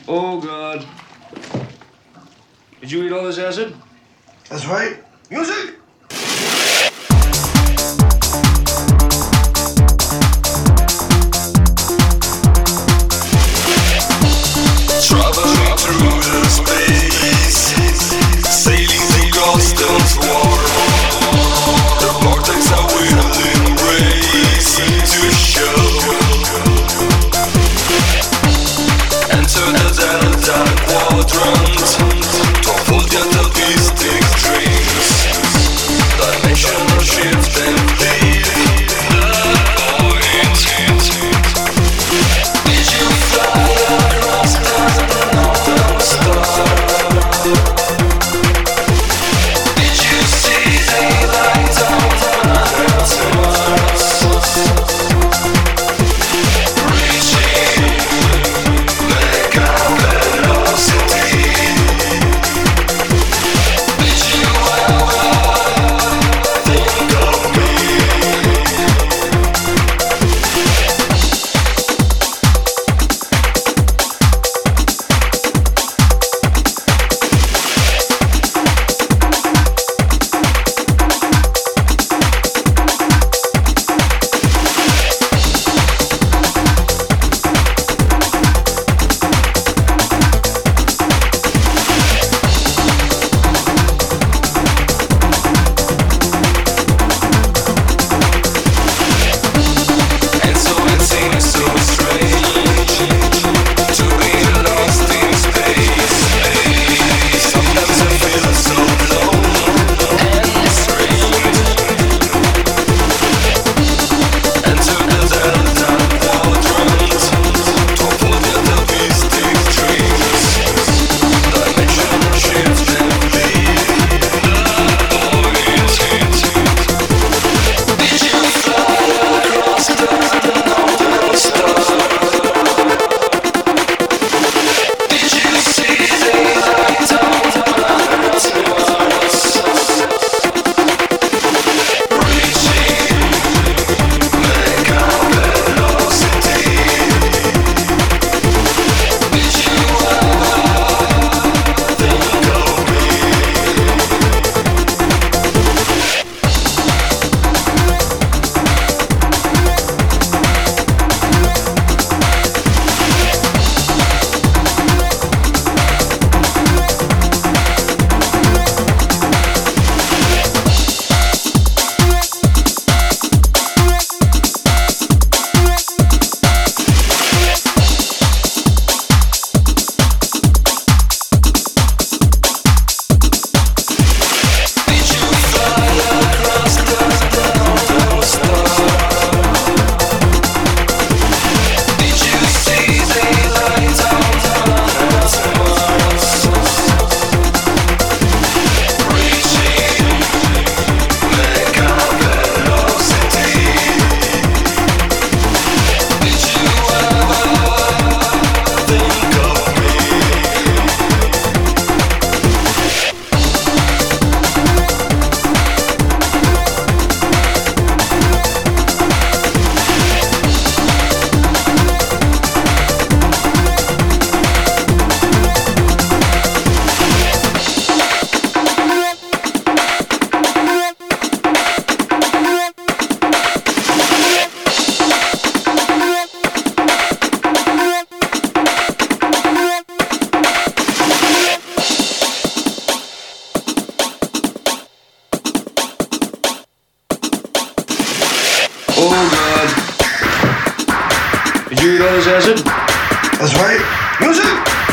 Oh God. Did you eat all this acid? That's right. Music! Traveling through the space, sailing through constant war. The vortex I will embrace to show. Enter the Delta Quadrant to unfold the atomistic dreams. Dimensional shift and lead the point. Did you fly across the northern star? Did you see daylight on Mars? Reaching mega velocity. Did you ever think of me? And so it seems so strange to be lost in space. Sometimes I feel so alone and strange. Enter the Delta Quadrant to unfold the atomistic dreams. Dimensional shift and lead the point. Did you fly across the northern star? Did you see daylight on Mars? Reaching mega velocity. Did you ever think of me? Did you fly across the northern star? Did you see daylight on Mars? Reaching mega velocity. Did you ever think of me? Oh God. Did you eat all this acid? That's right. Music!